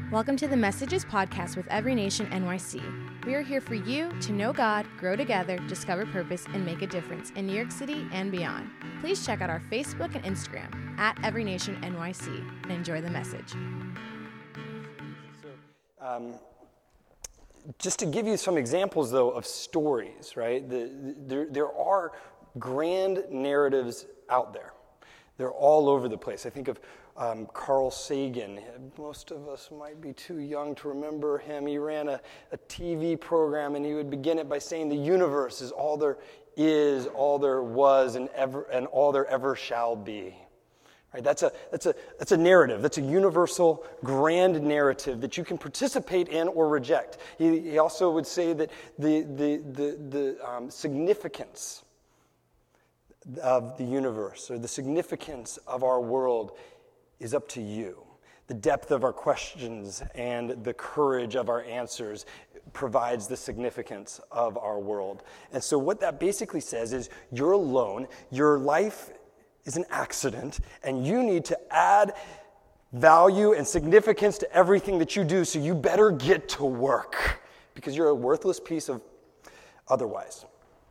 Welcome to the Messages podcast with Every Nation NYC. We are here for you to know God, grow together, discover purpose, and make a difference in New York City and beyond. Please check out our Facebook and Instagram at Every Nation NYC and enjoy the message. Just to give you some examples, though, of stories, right? There are grand narratives out there. They're all over the place. I think of Carl Sagan. Most of us might be too young to remember him. He ran a TV program, and he would begin it by saying, "The universe is, all there was, and all there ever shall be." Right? That's a narrative. That's a universal, grand narrative that you can participate in or reject. He also would say that the significance of the universe, or the significance of our world, is up to you. The depth of our questions and the courage of our answers provides the significance of our world. And so what that basically says is, you're alone, your life is an accident, and you need to add value and significance to everything that you do, so you better get to work, because you're a worthless piece of otherwise.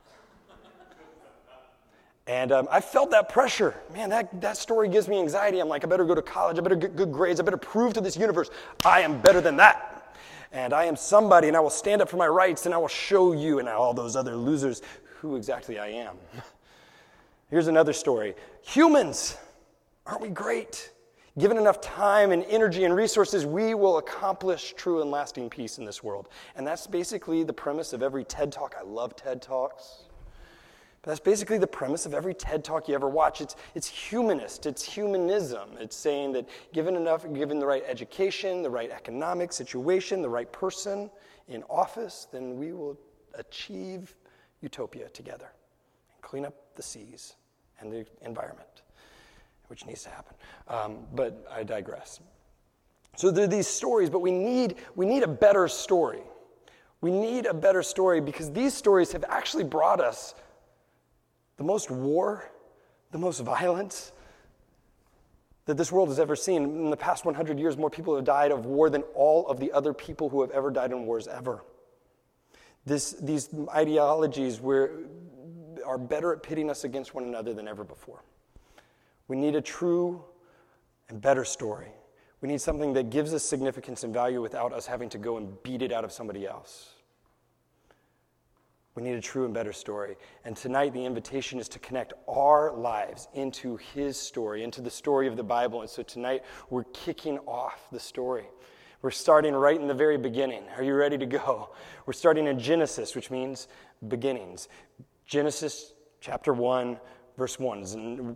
And I felt that pressure. Man, that story gives me anxiety. I'm like, I better go to college. I better get good grades. I better prove to this universe I am better than that. And I am somebody, and I will stand up for my rights, and I will show you and all those other losers who exactly I am. Here's another story. Humans, aren't we great? Given enough time and energy and resources, we will accomplish true and lasting peace in this world. And that's basically the premise of every TED Talk. I love TED Talks. But that's basically the premise of every TED Talk you ever watch. It's humanist. It's humanism. It's saying that given the right education, the right economic situation, the right person in office, then we will achieve utopia together and clean up the seas and the environment, which needs to happen. But I digress. So there are these stories, but we need a better story. We need a better story, because these stories have actually brought us the most war, the most violence that this world has ever seen. In the past 100 years, more people have died of war than all of the other people who have ever died in wars ever. These ideologies are better at pitting us against one another than ever before. We need a true and better story. We need something that gives us significance and value without us having to go and beat it out of somebody else. We need a true and better story. And tonight, the invitation is to connect our lives into his story, into the story of the Bible. And so tonight, we're kicking off the story. We're starting right in the very beginning. Are you ready to go? We're starting in Genesis, which means beginnings. Genesis chapter 1, verse 1.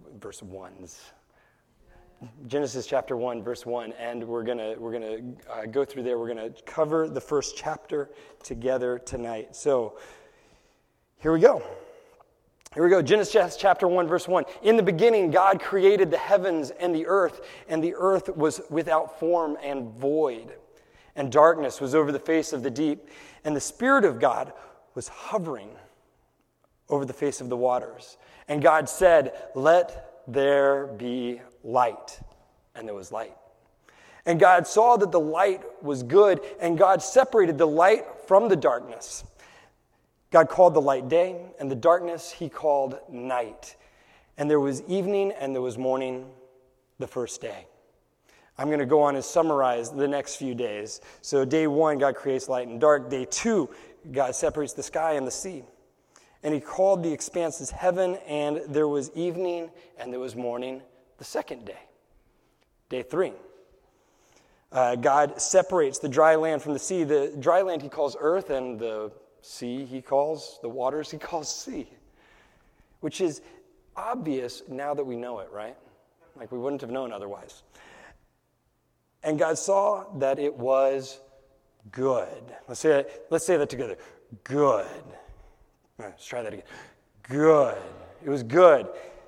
Genesis chapter 1, verse 1. And we're gonna go through there. We're going to cover the first chapter together tonight. So here we go. Genesis chapter 1, verse 1. In the beginning, God created the heavens and the earth was without form and void, and darkness was over the face of the deep, and the Spirit of God was hovering over the face of the waters. And God said, "Let there be light." And there was light. And God saw that the light was good, and God separated the light from the darkness. God called the light day, and the darkness he called night. And there was evening and there was morning the first day. I'm going to go on and summarize the next few days. So day 1, God creates light and dark. Day 2, God separates the sky and the sea. And he called the expanses heaven, and there was evening and there was morning the second day. Day 3. God separates the dry land from the sea. The dry land he calls earth, and the waters he calls sea, which is obvious now that we know it, right? Like we wouldn't have known otherwise. And God saw that it was good. Let's say that together. Good. All right, let's try that again. Good. It was good.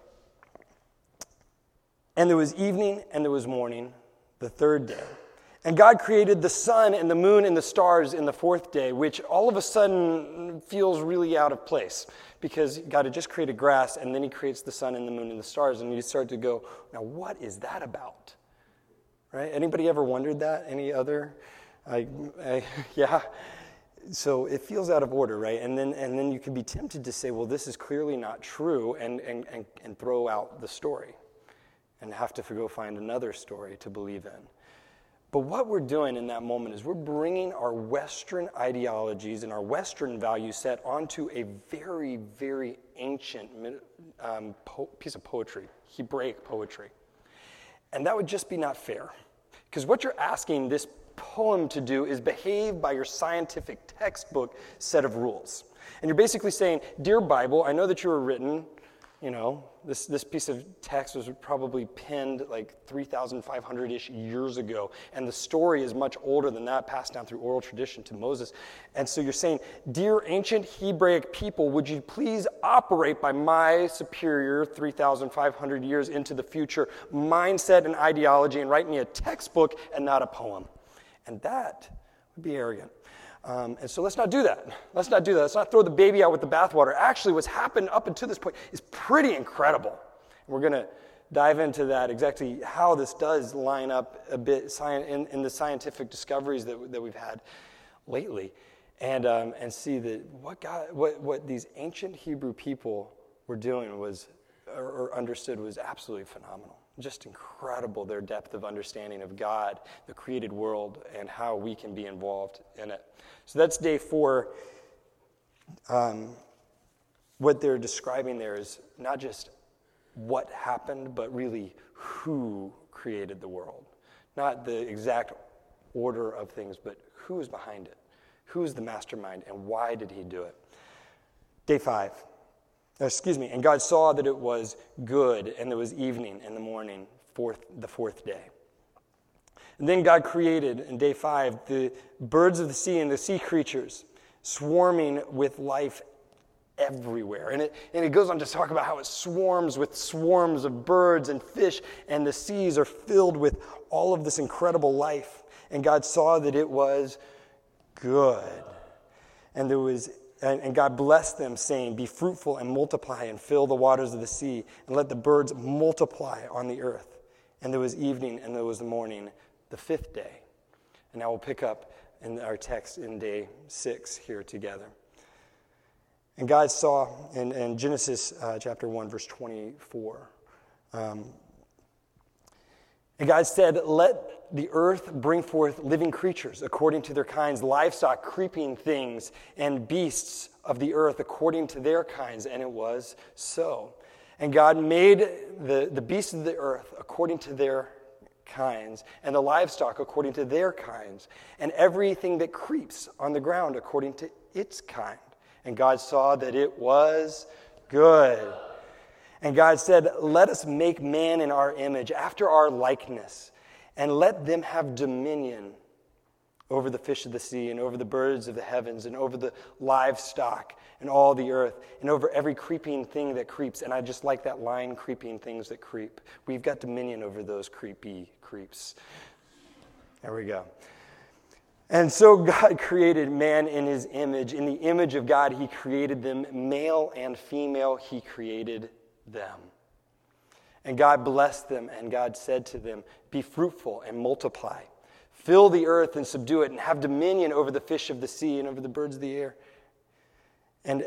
And there was evening and there was morning the third day. And God created the sun and the moon and the stars in the fourth day, which all of a sudden feels really out of place, because God had just created grass, and then he creates the sun and the moon and the stars, and you start to go, now what is that about? right? Anybody ever wondered that? Any other? Yeah. So it feels out of order, right? And then you can be tempted to say, well, this is clearly not true, and throw out the story and have to go find another story to believe in. But what we're doing in that moment is we're bringing our Western ideologies and our Western value set onto a very, very ancient piece of poetry, Hebraic poetry. And that would just be not fair. Because what you're asking this poem to do is behave by your scientific textbook set of rules. And you're basically saying, dear Bible, I know that you were written, this piece of text was probably penned like 3,500-ish years ago, and the story is much older than that, passed down through oral tradition to Moses. And so you're saying, dear ancient Hebraic people, would you please operate by my superior 3,500 years into the future mindset and ideology and write me a textbook and not a poem? And that would be arrogant. And so let's not do that. Let's not do that. Let's not throw the baby out with the bathwater. Actually, what's happened up until this point is pretty incredible. And we're going to dive into that, exactly how this does line up a bit in the scientific discoveries that we've had lately, and see that what these ancient Hebrew people were doing was, or understood, was absolutely phenomenal. Just incredible, their depth of understanding of God, the created world, and how we can be involved in it. So that's day 4. What they're describing there is not just what happened, but really who created the world. Not the exact order of things, but who is behind it. Who is the mastermind, and why did he do it? Day 5. And God saw that it was good, and there was evening and the morning, the 4th day. And then God created, in day 5, the birds of the sea and the sea creatures, swarming with life everywhere. And it goes on to talk about how it swarms with swarms of birds and fish, and the seas are filled with all of this incredible life. And God saw that it was good. And God blessed them, saying, be fruitful and multiply and fill the waters of the sea, and let the birds multiply on the earth. And there was evening and there was the morning, the 5th day. And now we'll pick up in our text in day 6 here together. And God saw in Genesis chapter 1, verse 24, and God said, let the earth bring forth living creatures according to their kinds, livestock, creeping things, and beasts of the earth according to their kinds. And it was so. And God made the beasts of the earth according to their kinds, and the livestock according to their kinds, and everything that creeps on the ground according to its kind. And God saw that it was good. And God said, let us make man in our image, after our likeness, and let them have dominion over the fish of the sea, and over the birds of the heavens, and over the livestock, and all the earth, and over every creeping thing that creeps. And I just like that line, creeping things that creep. We've got dominion over those creepy creeps. There we go. And so God created man in his image. In the image of God, he created them, male and female, he created them. And God blessed them, and God said to them, be fruitful and multiply. Fill the earth and subdue it, and have dominion over the fish of the sea and over the birds of the air, and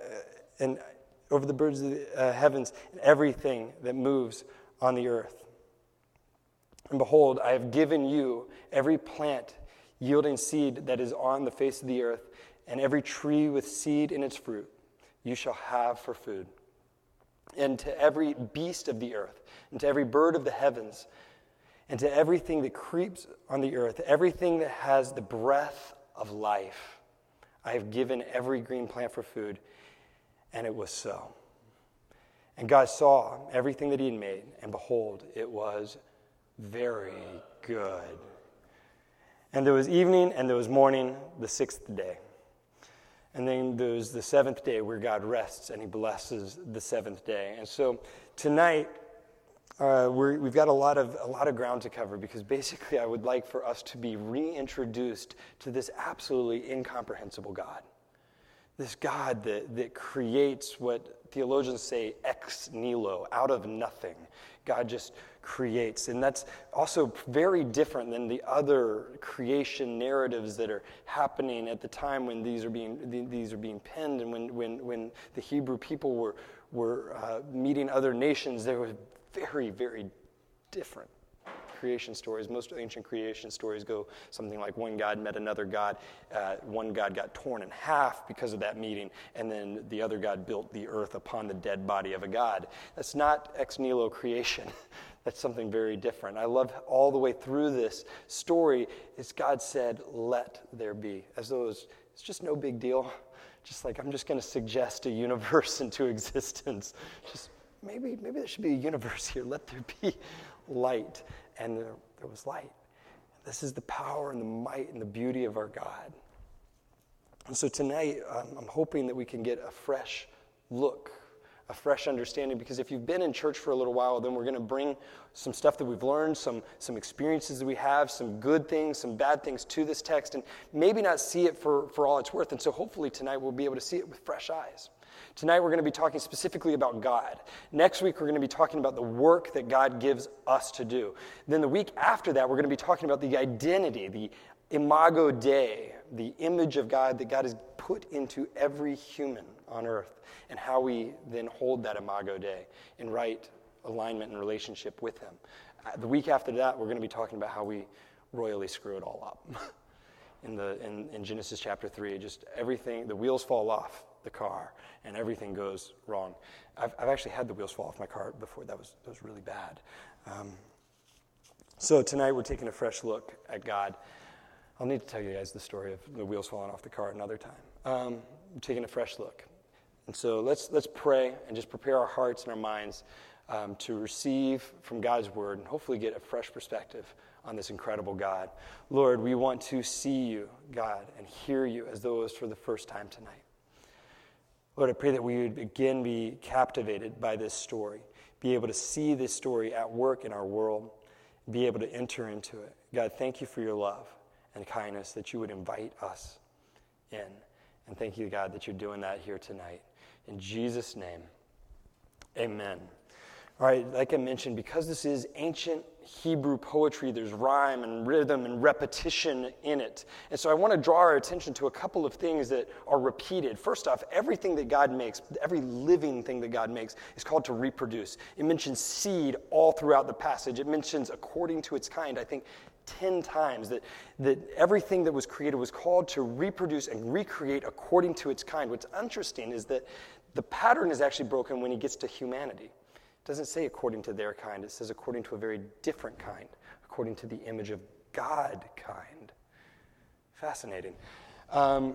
over the birds of the heavens, and everything that moves on the earth. And behold, I have given you every plant yielding seed that is on the face of the earth, and every tree with seed in its fruit you shall have for food. And to every beast of the earth, and to every bird of the heavens, and to everything that creeps on the earth, everything that has the breath of life, I have given every green plant for food. And it was so. And God saw everything that he had made, and behold, it was very good. And there was evening and there was morning, the 6th day. And then there's the 7th day where God rests and he blesses the 7th day. And so tonight, we've got a lot of ground to cover, because basically I would like for us to be reintroduced to this absolutely incomprehensible God. This God that creates what theologians say ex nihilo, out of nothing. God just creates. And that's also very different than the other creation narratives that are happening at the time when these are being penned, and when the Hebrew people were meeting other nations. They were very, very different creation stories. Most ancient creation stories go something like one God met another God. One God got torn in half because of that meeting, and then the other God built the earth upon the dead body of a God. That's not ex nihilo creation. That's something very different. I love all the way through this story is God said, let there be, as though it's just no big deal. Just like, I'm just going to suggest a universe into existence. Just maybe there should be a universe here. Let there be light. And there was light. This is the power and the might and the beauty of our God. And so tonight, I'm hoping that we can get a fresh look, a fresh understanding, because if you've been in church for a little while, then we're going to bring some stuff that we've learned, some experiences that we have, some good things, some bad things to this text, and maybe not see it for all it's worth. And so hopefully tonight we'll be able to see it with fresh eyes. Tonight we're going to be talking specifically about God. Next week we're going to be talking about the work that God gives us to do. Then the week after that we're going to be talking about the identity, the imago Dei, the image of God that God has put into every human on earth, and how we then hold that imago Dei in right alignment and relationship with Him. The week after that we're going to be talking about how we royally screw it all up. In Genesis chapter 3, just everything, the wheels fall off the car and everything goes wrong. I've actually had the wheels fall off my car before. That was really bad. So tonight we're taking a fresh look at God. I'll need to tell you guys the story of the wheels falling off the car another time. We're taking a fresh look. And so let's pray and just prepare our hearts and our minds to receive from God's word and hopefully get a fresh perspective on this incredible God. Lord, we want to see you, God, and hear you as though it was for the first time tonight. Lord, I pray that we would again be captivated by this story, be able to see this story at work in our world, be able to enter into it. God, thank you for your love and kindness that you would invite us in. And thank you, God, that you're doing that here tonight. In Jesus' name, amen. All right, like I mentioned, because this is ancient Hebrew poetry, there's rhyme and rhythm and repetition in it. And so I want to draw our attention to a couple of things that are repeated. First off, everything that God makes, every living thing that God makes is called to reproduce. It mentions seed all throughout the passage. It mentions according to its kind, I think 10 times, that everything that was created was called to reproduce and recreate according to its kind. What's interesting is that the pattern is actually broken when he gets to humanity. It doesn't say according to their kind. It says according to a very different kind, according to the image of God kind. Fascinating. And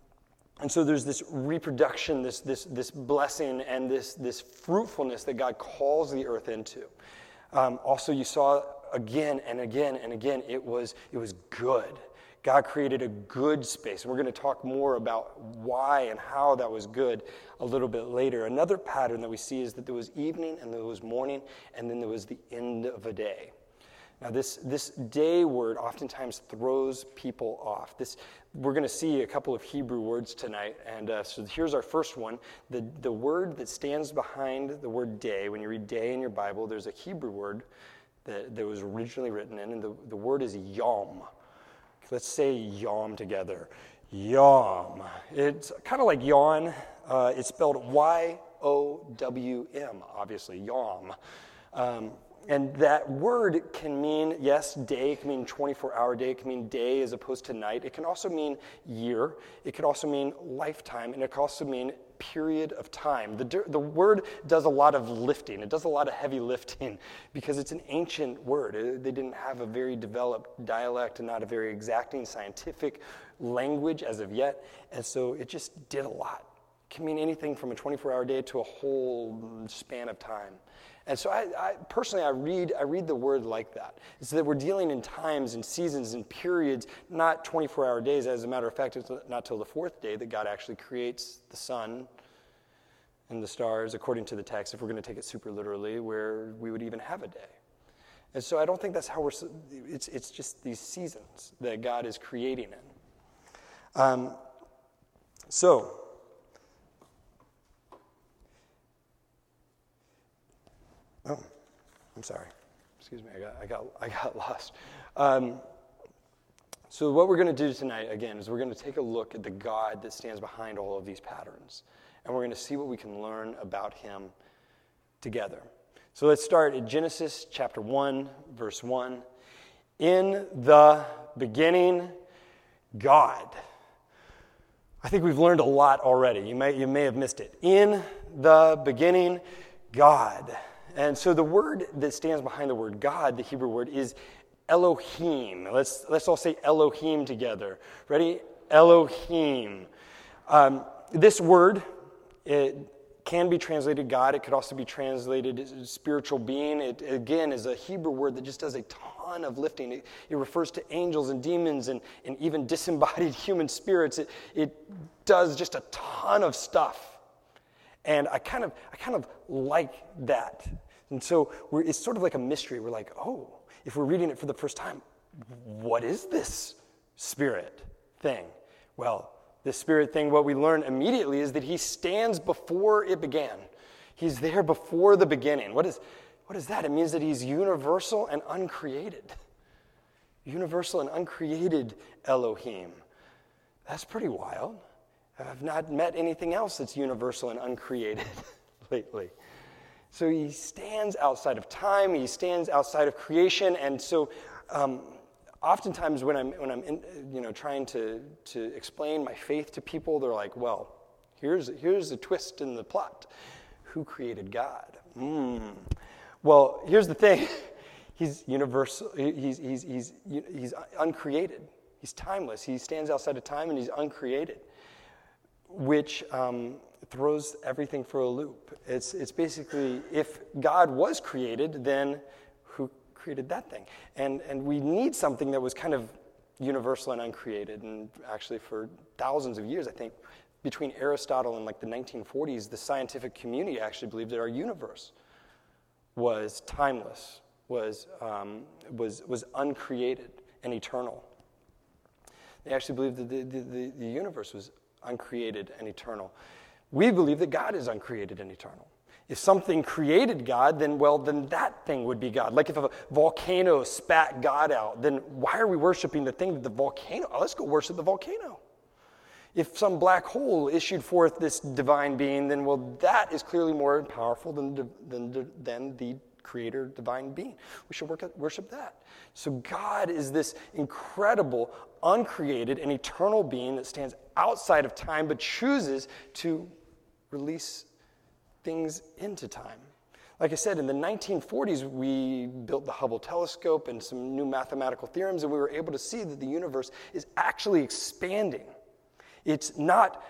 so there's this reproduction, this blessing, and this fruitfulness that God calls the earth into. Also, you saw again and again and again, it was good. God created a good space. And we're going to talk more about why and how that was good a little bit later. Another pattern that we see is that there was evening and there was morning and then there was the end of a day. Now this day word oftentimes throws people off. We're going to see a couple of Hebrew words tonight. And so here's our first one. The word that stands behind the word day, when you read day in your Bible, there's a Hebrew word that was originally written in, and the word is yom. Let's say yom together. Yom. It's kind of like yawn. It's spelled Y-O-W-M, obviously, yom. And that word can mean, yes, day. It can mean 24-hour day. It can mean day as opposed to night. It can also mean year. It could also mean lifetime. And it can also mean period of time. The word does a lot of lifting. It does a lot of heavy lifting because it's an ancient word. They didn't have a very developed dialect and not a very exacting scientific language as of yet. And so it just did a lot. It can mean anything from a 24-hour day to a whole span of time. And so I personally read the word like that. It's that we're dealing in times and seasons and periods, not 24-hour days. As a matter of fact, it's not till the fourth day that God actually creates the sun and the stars, according to the text, if we're going to take it super literally, where we would even have a day. And so I don't think that's how it's just these seasons that God is creating in. So I'm sorry. Excuse me, I got lost. So what we're going to do tonight, again, is we're going to take a look at the God that stands behind all of these patterns. And we're going to see what we can learn about him together. So let's start at Genesis chapter 1, verse 1. In the beginning, God. I think we've learned a lot already. You may have missed it. In the beginning, God. And so the word that stands behind the word God, the Hebrew word, is Elohim. Let's all say Elohim together. Ready? Elohim. This word, it can be translated God. It could also be translated spiritual being. It, again, is a Hebrew word that just does a ton of lifting. It refers to angels and demons and even disembodied human spirits. It does just a ton of stuff. And I kind of like that. And so it's sort of like a mystery. We're like, oh, if we're reading it for the first time, what is this spirit thing? Well, this spirit thing, what we learn immediately is that he stands before it began. He's there before the beginning. What is that? It means that he's universal and uncreated. Universal and uncreated Elohim. That's pretty wild. I've not met anything else that's universal and uncreated lately. So he stands outside of time. He stands outside of creation. And so oftentimes when I'm trying to explain my faith to people, they're like, well, here's a twist in the plot. Who created God? Well, here's the thing. He's universal. He's uncreated. He's timeless. He stands outside of time, and he's uncreated, which throws everything for a loop. It's basically, if God was created, then who created that thing? And we need something that was kind of universal and uncreated. And actually, for thousands of years, I think, between Aristotle and like the 1940s, the scientific community actually believed that our universe was timeless, was uncreated and eternal. They actually believed that the universe was uncreated and eternal. We believe that God is uncreated and eternal. If something created God, then that thing would be God. Like if a volcano spat God out, then why are we worshiping the thing that the volcano? Oh, let's go worship the volcano. If some black hole issued forth this divine being, then that is clearly more powerful than the creator divine being. We should worship that. So God is this incredible, uncreated, and eternal being that stands outside of time but chooses to release things into time. Like I said, in the 1940s, we built the Hubble telescope and some new mathematical theorems, and we were able to see that the universe is actually expanding. It's not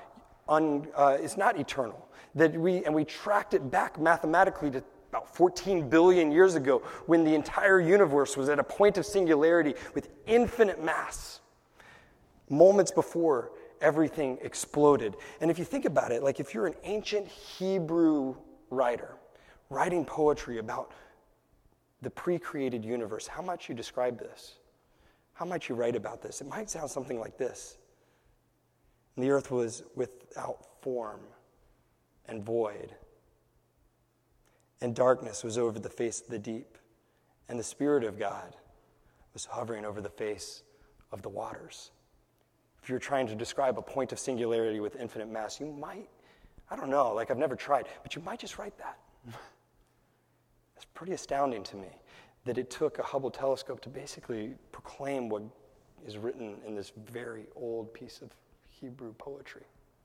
eternal. We tracked it back mathematically to about 14 billion years ago, when the entire universe was at a point of singularity with infinite mass, moments before everything exploded. And if you think about it, like if you're an ancient Hebrew writer writing poetry about the pre-created universe, how might you describe this? How might you write about this? It might sound something like this. And the earth was without form and void, and darkness was over the face of the deep, and the Spirit of God was hovering over the face of the waters. If you're trying to describe a point of singularity with infinite mass, you might, I don't know, like I've never tried, but you might just write that. It's pretty astounding to me that it took a Hubble telescope to basically proclaim what is written in this very old piece of Hebrew poetry.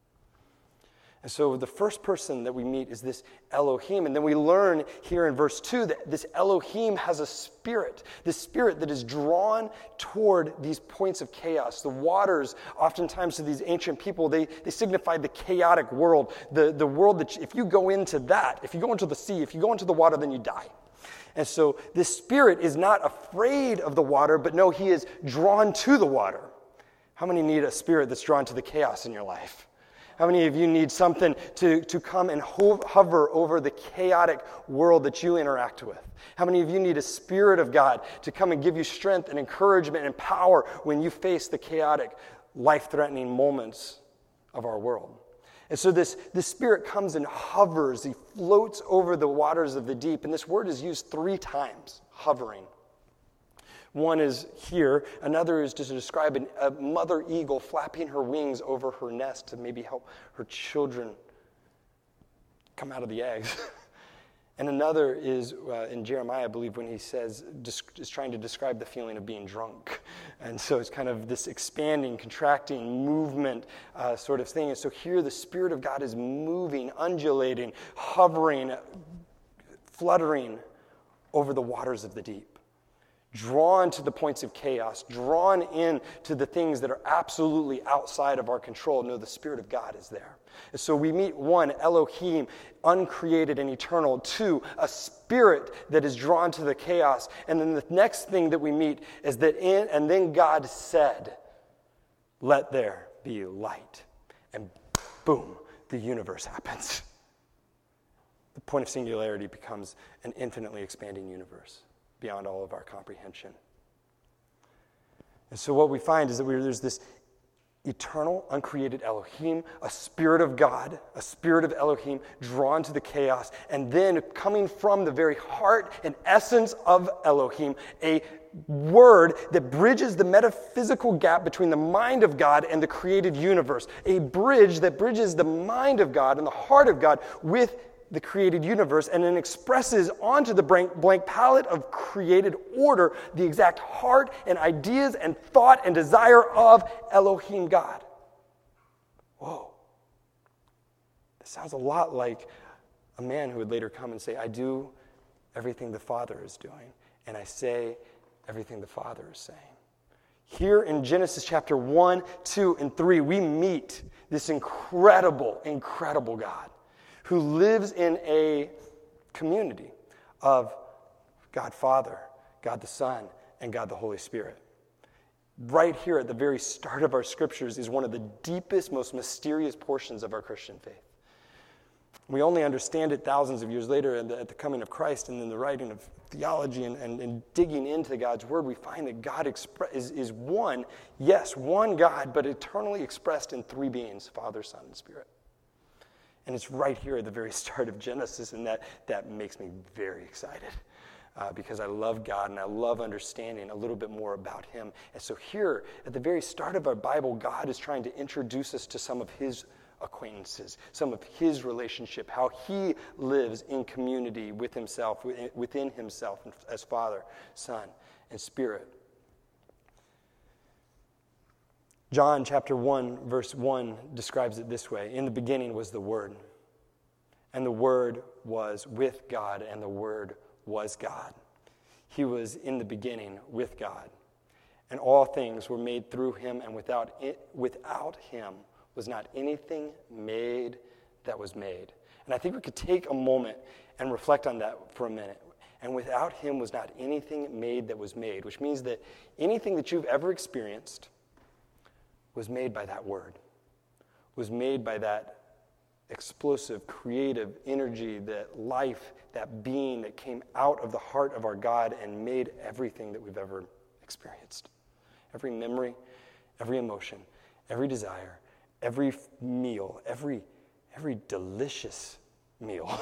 And so the first person that we meet is this Elohim. And then we learn here in verse 2 that this Elohim has a spirit, this spirit that is drawn toward these points of chaos. The waters, oftentimes to these ancient people, they signified the chaotic world, the world that if you go into that, if you go into the sea, if you go into the water, then you die. And so this spirit is not afraid of the water, but no, he is drawn to the water. How many need a spirit that's drawn to the chaos in your life? How many of you need something to come and hover over the chaotic world that you interact with? How many of you need a Spirit of God to come and give you strength and encouragement and power when you face the chaotic, life-threatening moments of our world? And so this Spirit comes and hovers. He floats over the waters of the deep. And this word is used 3 times, hovering. One is here. Another is to describe a mother eagle flapping her wings over her nest to maybe help her children come out of the eggs. And another is in Jeremiah, I believe, when he says, is trying to describe the feeling of being drunk. And so it's kind of this expanding, contracting, movement sort of thing. And so here the Spirit of God is moving, undulating, hovering, fluttering over the waters of the deep. Drawn to the points of chaos, drawn in to the things that are absolutely outside of our control. No, the Spirit of God is there. And so we meet 1, Elohim, uncreated and eternal. 2, a spirit that is drawn to the chaos. And then the next thing that we meet is that and then God said, let there be light. And boom, the universe happens. The point of singularity becomes an infinitely expanding universe beyond all of our comprehension. And so what we find is that there's this eternal, uncreated Elohim, a Spirit of God, a Spirit of Elohim drawn to the chaos, and then coming from the very heart and essence of Elohim, a word that bridges the metaphysical gap between the mind of God and the created universe, a bridge that bridges the mind of God and the heart of God with the created universe, and then expresses onto the blank palette of created order the exact heart and ideas and thought and desire of Elohim God. Whoa. This sounds a lot like a man who would later come and say, I do everything the Father is doing, and I say everything the Father is saying. Here in Genesis chapter 1, 2, and 3, we meet this incredible, incredible God who lives in a community of God Father, God the Son, and God the Holy Spirit. Right here at the very start of our scriptures is one of the deepest, most mysterious portions of our Christian faith. We only understand it thousands of years later at the coming of Christ and in the writing of theology and digging into God's Word. We find that God is one, yes, one God, but eternally expressed in 3 beings, Father, Son, and Spirit. And it's right here at the very start of Genesis, and that makes me very excited because I love God and I love understanding a little bit more about Him. And so here, at the very start of our Bible, God is trying to introduce us to some of His acquaintances, some of His relationship, how He lives in community with Himself, within Himself as Father, Son, and Spirit. John chapter 1, verse 1 describes it this way. In the beginning was the Word, and the Word was with God, and the Word was God. He was in the beginning with God, and all things were made through Him, and without Him was not anything made that was made. And I think we could take a moment and reflect on that for a minute. And without Him was not anything made that was made, which means that anything that you've ever experienced was made by that Word, was made by that explosive, creative energy, that life, that being that came out of the heart of our God and made everything that we've ever experienced. Every memory, every emotion, every desire, every meal, every delicious meal,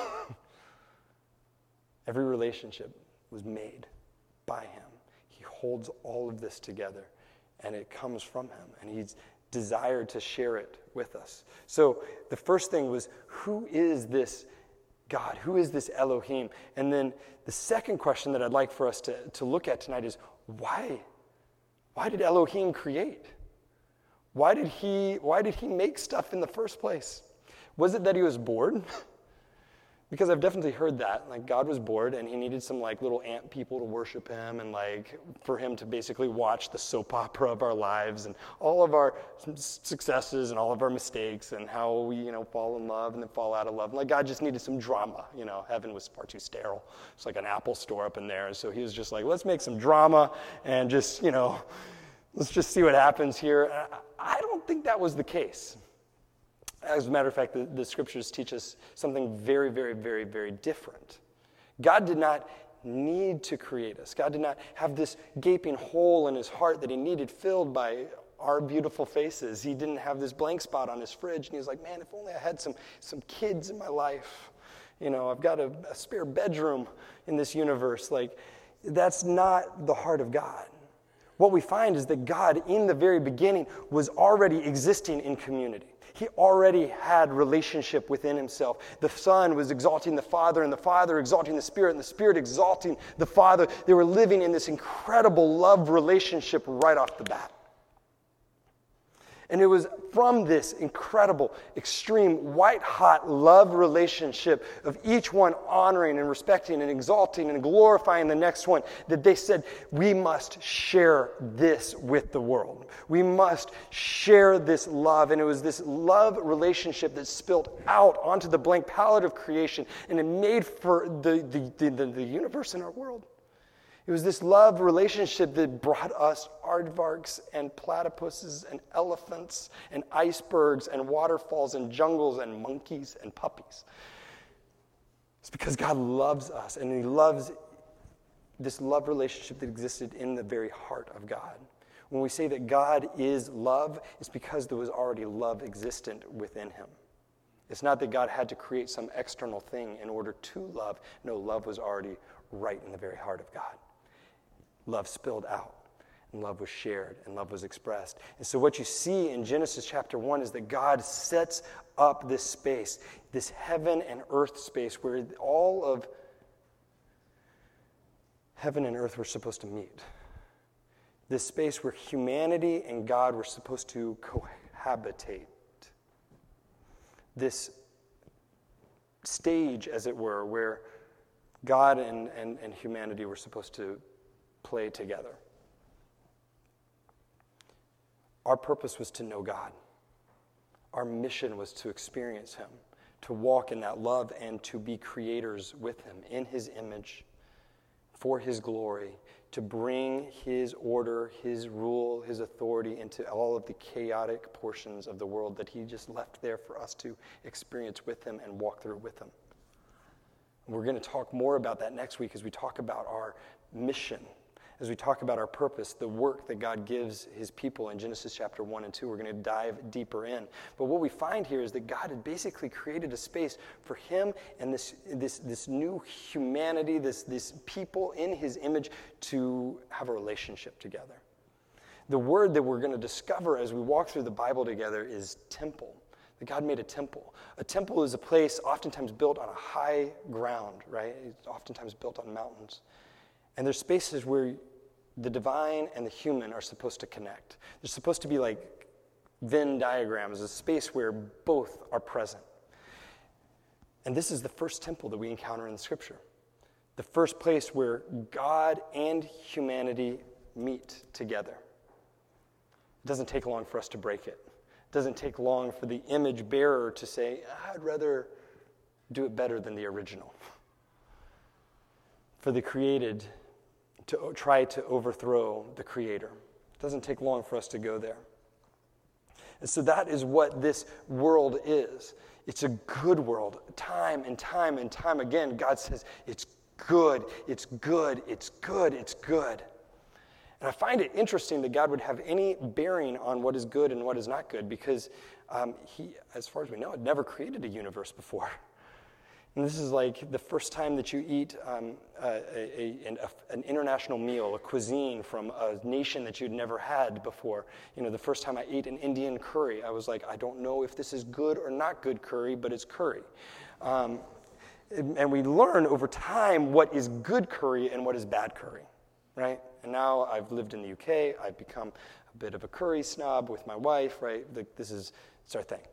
every relationship was made by Him. He holds all of this together. And it comes from Him, and He's desired to share it with us. So the first thing was, who is this God? Who is this Elohim? And then the second question that I'd like for us to look at tonight is, why? Why did Elohim create? Why did he make stuff in the first place? Was it that He was bored? Because I've definitely heard that. Like, God was bored and He needed some little ant people to worship Him and for Him to basically watch the soap opera of our lives and all of our successes and all of our mistakes and how we, fall in love and then fall out of love. And God just needed some drama. Heaven was far too sterile. It's like an Apple store up in there. And so He was just like, let's make some drama and just, let's just see what happens here. I don't think that was the case. As a matter of fact, the scriptures teach us something very, very, very, very different. God did not need to create us. God did not have this gaping hole in His heart that He needed filled by our beautiful faces. He didn't have this blank spot on his fridge, and he was like, man, if only I had some kids in my life. I've got a spare bedroom in this universe. Like, that's not the heart of God. What we find is that God, in the very beginning, was already existing in community. He already had relationship within himself. The Son was exalting the Father, and the Father exalting the Spirit, and the Spirit exalting the Father. They were living in this incredible love relationship right off the bat. And it was from this incredible, extreme, white-hot love relationship of each one honoring and respecting and exalting and glorifying the next one that they said, we must share this with the world. We must share this love. And it was this love relationship that spilled out onto the blank palette of creation, and it made for the universe in our world. It was this love relationship that brought us aardvarks and platypuses and elephants and icebergs and waterfalls and jungles and monkeys and puppies. It's because God loves us, and he loves this love relationship that existed in the very heart of God. When we say that God is love, it's because there was already love existent within him. It's not that God had to create some external thing in order to love. No, love was already right in the very heart of God. Love spilled out, and love was shared, and love was expressed. And so what you see in Genesis chapter 1 is that God sets up this space, this heaven and earth space where all of heaven and earth were supposed to meet. This space where humanity and God were supposed to cohabitate. This stage, as it were, where God and humanity were supposed to play together. Our purpose was to know God. Our mission was to experience him, to walk in that love, and to be creators with him in his image, for his glory, to bring his order, his rule, his authority into all of the chaotic portions of the world that he just left there for us to experience with him and walk through with him. We're going to talk more about that next week as we talk about our mission, as we talk about our purpose, the work that God gives his people in Genesis chapter 1 and 2. We're going to dive deeper in. But what we find here is that God had basically created a space for him and this new humanity, this people in his image to have a relationship together. The word that we're going to discover as we walk through the Bible together is temple. That God made a temple. A temple is a place oftentimes built on a high ground, right? It's oftentimes built on mountains. And there's spaces where the divine and the human are supposed to connect. There's supposed to be like Venn diagrams, a space where both are present. And this is the first temple that we encounter in the scripture. The first place where God and humanity meet together. It doesn't take long for us to break it. It doesn't take long for the image bearer to say, I'd rather do it better than the original. For the created to try to overthrow the creator. It doesn't take long for us to go there. And so that is what this world is. It's a good world. Time and time and time again, God says, it's good, it's good, it's good, it's good. And I find it interesting that God would have any bearing on what is good and what is not good, because he, as far as we know, had never created a universe before. And this is like the first time that you eat an international meal, a cuisine from a nation that you'd never had before. You know, the first time I ate an Indian curry, I was like, I don't know if this is good or not good curry, but it's curry. And we learn over time what is good curry and what is bad curry, right? And now I've lived in the UK. I've become a bit of a curry snob with my wife, right? It's our thing.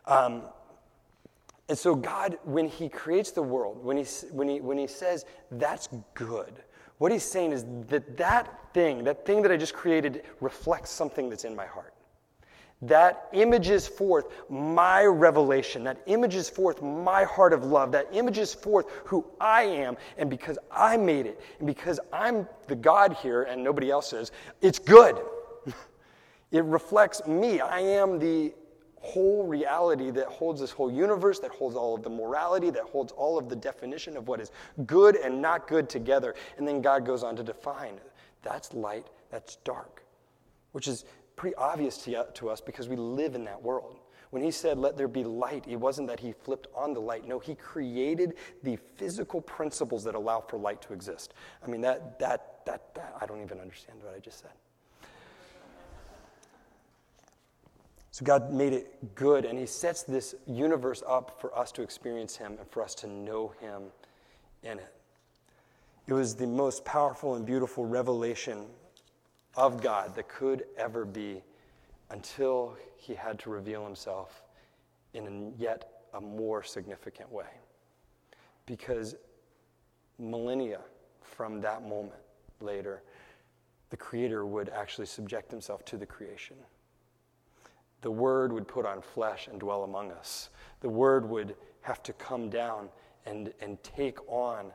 And so God, when he creates the world, when he says that's good, what he's saying is that thing that I just created reflects something that's in my heart. That images forth my revelation. That images forth my heart of love. That images forth who I am. And because I made it, and because I'm the God here and nobody else is, it's good. It reflects me. I am the whole reality that holds this whole universe, that holds all of the morality, that holds all of the definition of what is good and not good together. And then God goes on to define, that's light, that's dark, which is pretty obvious to us because we live in that world. When he said, let there be light, it wasn't that he flipped on the light. No, he created the physical principles that allow for light to exist. I mean, that I don't even understand what I just said. So God made it good, and he sets this universe up for us to experience him and for us to know him in it. It was the most powerful and beautiful revelation of God that could ever be until he had to reveal himself in yet a more significant way. Because millennia from that moment later, the Creator would actually subject himself to the creation. The Word would put on flesh and dwell among us. The Word would have to come down and take on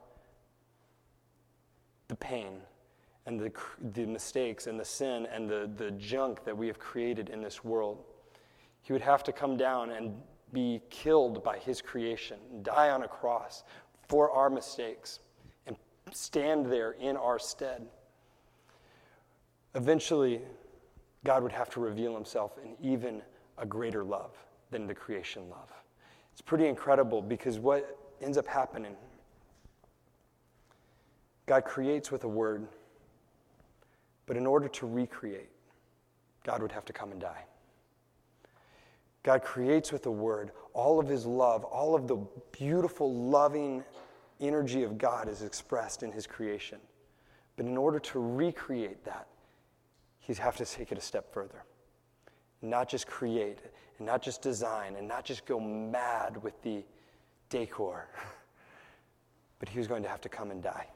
the pain and the mistakes and the sin and the junk that we have created in this world. He would have to come down and be killed by his creation, die on a cross for our mistakes, and stand there in our stead. Eventually, God would have to reveal himself in even a greater love than the creation love. It's pretty incredible because what ends up happening, God creates with a word, but in order to recreate, God would have to come and die. God creates with a word. All of his love, all of the beautiful, loving energy of God is expressed in his creation. But in order to recreate that, he'd have to take it a step further. Not just create, and not just design, and not just go mad with the decor, but he was going to have to come and die.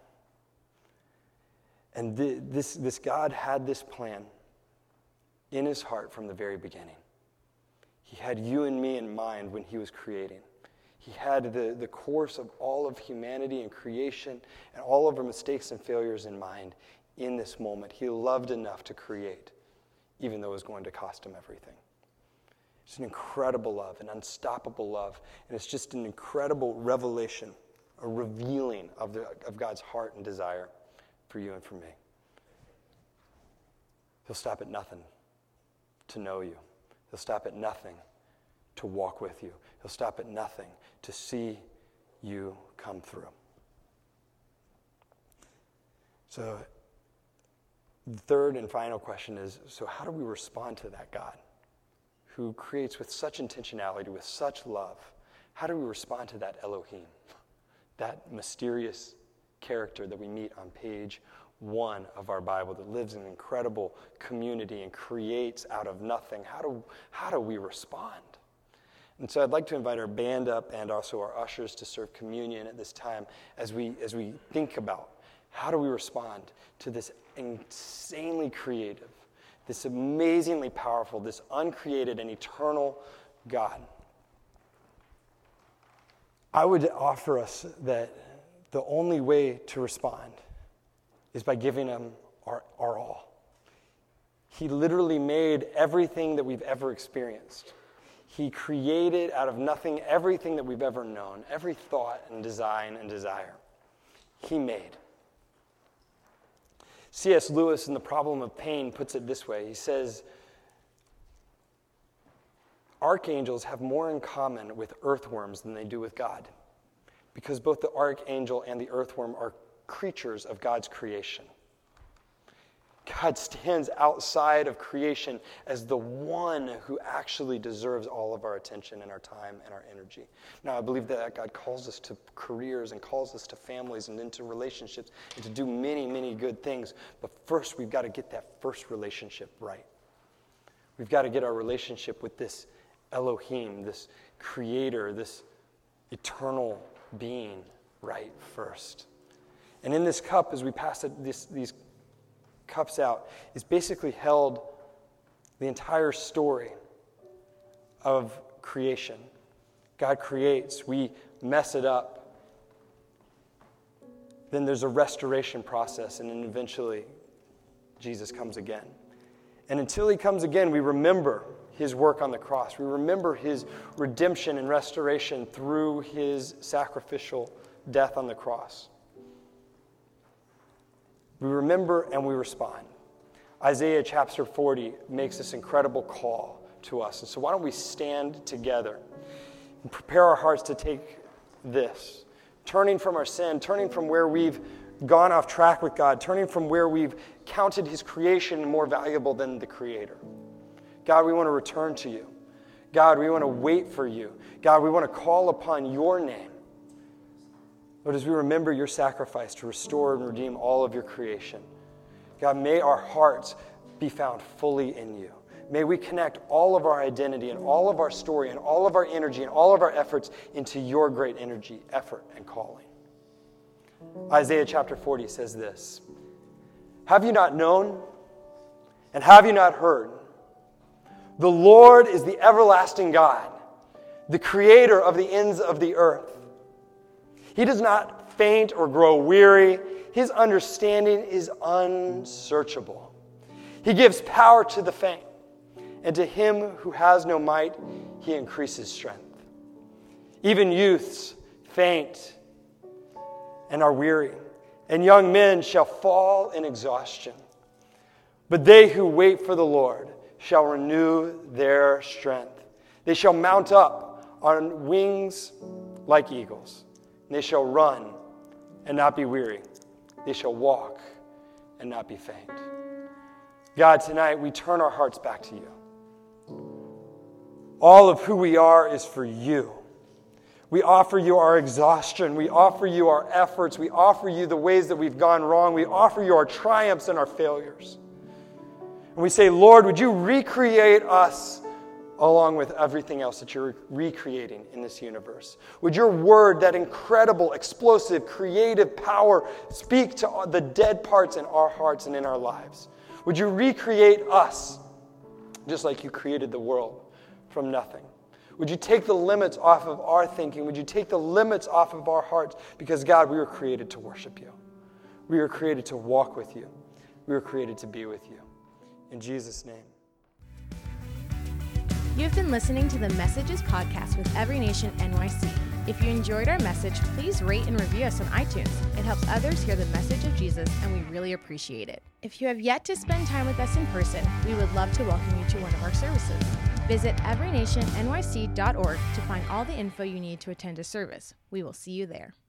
And this God had this plan in his heart from the very beginning. He had you and me in mind when he was creating. He had the course of all of humanity and creation and all of our mistakes and failures in mind in this moment. He loved enough to create, even though it was going to cost him everything. It's an incredible love, an unstoppable love, and it's just an incredible revelation, a revealing of God's heart and desire for you and for me. He'll stop at nothing to know you. He'll stop at nothing to walk with you. He'll stop at nothing to see you come through. So the third and final question is, so how do we respond to that God who creates with such intentionality, with such love? How do we respond to that Elohim, that mysterious character that we meet on page 1 of our Bible that lives in an incredible community and creates out of nothing? How do we respond? And so I'd like to invite our band up and also our ushers to serve communion at this time as we think about how do we respond to this insanely creative, this amazingly powerful, this uncreated and eternal God. I would offer us that the only way to respond is by giving him our all. He literally made everything that we've ever experienced. He created out of nothing everything that we've ever known, every thought and design and desire. He made. C.S. Lewis in The Problem of Pain puts it this way. He says, archangels have more in common with earthworms than they do with God, because both the archangel and the earthworm are creatures of God's creation. God stands outside of creation as the one who actually deserves all of our attention and our time and our energy. Now, I believe that God calls us to careers and calls us to families and into relationships and to do many, many good things. But first, we've got to get that first relationship right. We've got to get our relationship with this Elohim, this creator, this eternal being right first. And in this cup, as we pass these cups out, is basically held the entire story of creation. God creates, we mess it up. Then there's a restoration process, and then eventually Jesus comes again. And until he comes again, we remember his work on the cross. We remember his redemption and restoration through his sacrificial death on the cross. We remember and we respond. Isaiah chapter 40 makes this incredible call to us. And so why don't we stand together and prepare our hearts to take this, turning from our sin, turning from where we've gone off track with God, turning from where we've counted his creation more valuable than the Creator. God, we want to return to you. God, we want to wait for you. God, we want to call upon your name. Lord, as we remember your sacrifice to restore and redeem all of your creation, God, may our hearts be found fully in you. May we connect all of our identity and all of our story and all of our energy and all of our efforts into your great energy, effort, and calling. Isaiah chapter 40 says this, "Have you not known, and have you not heard? The Lord is the everlasting God, the creator of the ends of the earth. He does not faint or grow weary. His understanding is unsearchable. He gives power to the faint, and to him who has no might, he increases strength. Even youths faint and are weary, and young men shall fall in exhaustion. But they who wait for the Lord shall renew their strength. They shall mount up on wings like eagles. They shall run and not be weary. They shall walk and not be faint." God, tonight we turn our hearts back to you. All of who we are is for you. We offer you our exhaustion. We offer you our efforts. We offer you the ways that we've gone wrong. We offer you our triumphs and our failures. And we say, Lord, would you recreate us along with everything else that you're recreating in this universe? Would your word, that incredible, explosive, creative power, speak to the dead parts in our hearts and in our lives? Would you recreate us just like you created the world from nothing? Would you take the limits off of our thinking? Would you take the limits off of our hearts? Because, God, we were created to worship you. We were created to walk with you. We were created to be with you. In Jesus' name. You've been listening to the Messages podcast with Every Nation NYC. If you enjoyed our message, please rate and review us on iTunes. It helps others hear the message of Jesus, and we really appreciate it. If you have yet to spend time with us in person, we would love to welcome you to one of our services. Visit everynationyc.org to find all the info you need to attend a service. We will see you there.